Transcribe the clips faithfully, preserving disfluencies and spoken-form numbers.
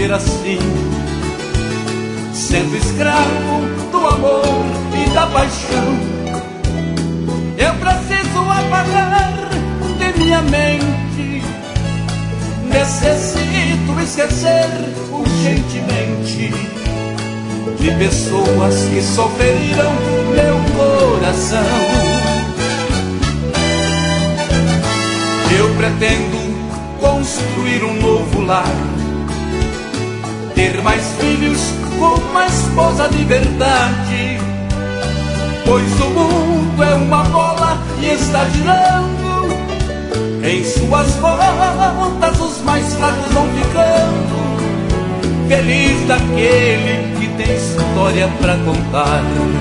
viver assim, sendo escravo do amor e da paixão. Eu preciso apagar de minha mente, necessito esquecer urgentemente de pessoas que só feriram meu coração. Eu pretendo construir um novo lar, ter mais filhos com uma esposa de verdade, pois o mundo é uma bola e está girando. Em suas voltas os mais fracos vão ficando. Feliz daquele que tem história pra contar.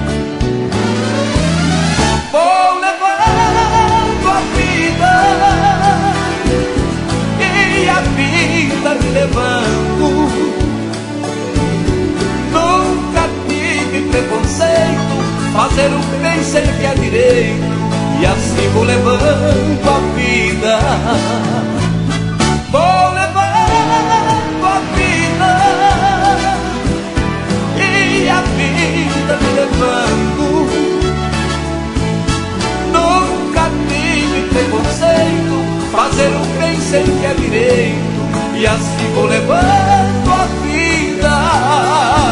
Vou levando a vida e a vida me levando. Nunca tive preconceito, fazer o bem sempre é direito, e assim vou levando a vida. Vou levando a vida e a vida me levando. Nunca tive preconceito, fazer o bem sempre é direito, e assim vou levando a vida.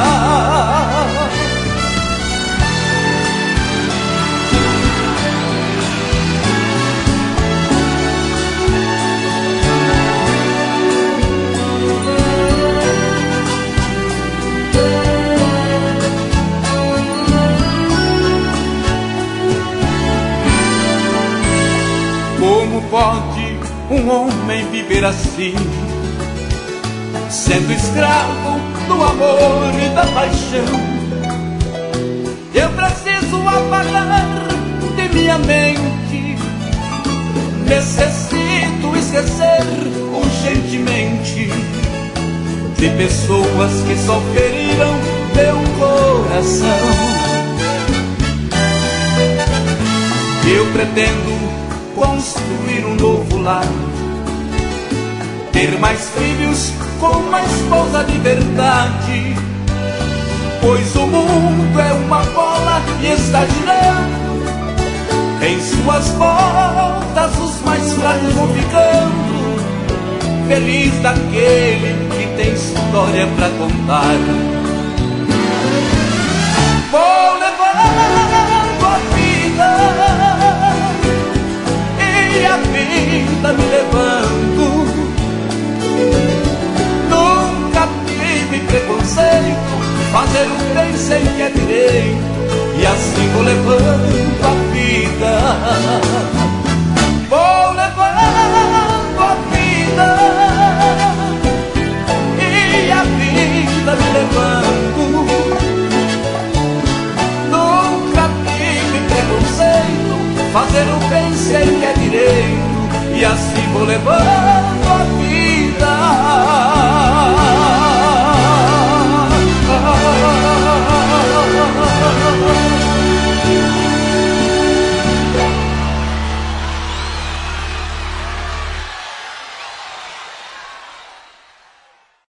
Como pode um homem viver assim, sendo escravo do amor e da paixão? Eu preciso apagar de minha mente, necessito esquecer urgentemente de pessoas que só feriram meu coração. Eu pretendo construir um novo lar, ter mais filhos com uma esposa de verdade, pois o mundo é uma bola e está girando. Em suas voltas os mais fracos vão ficando. Feliz daquele que tem história pra contar. Vou levando a vida e a vida me levando. Nunca tive preconceito, fazer o bem sempre é direito, e assim vou levando a vida. Vou levando a vida e a vida me levando. Nunca tive preconceito, fazer o bem sempre é direito, e assim vou levando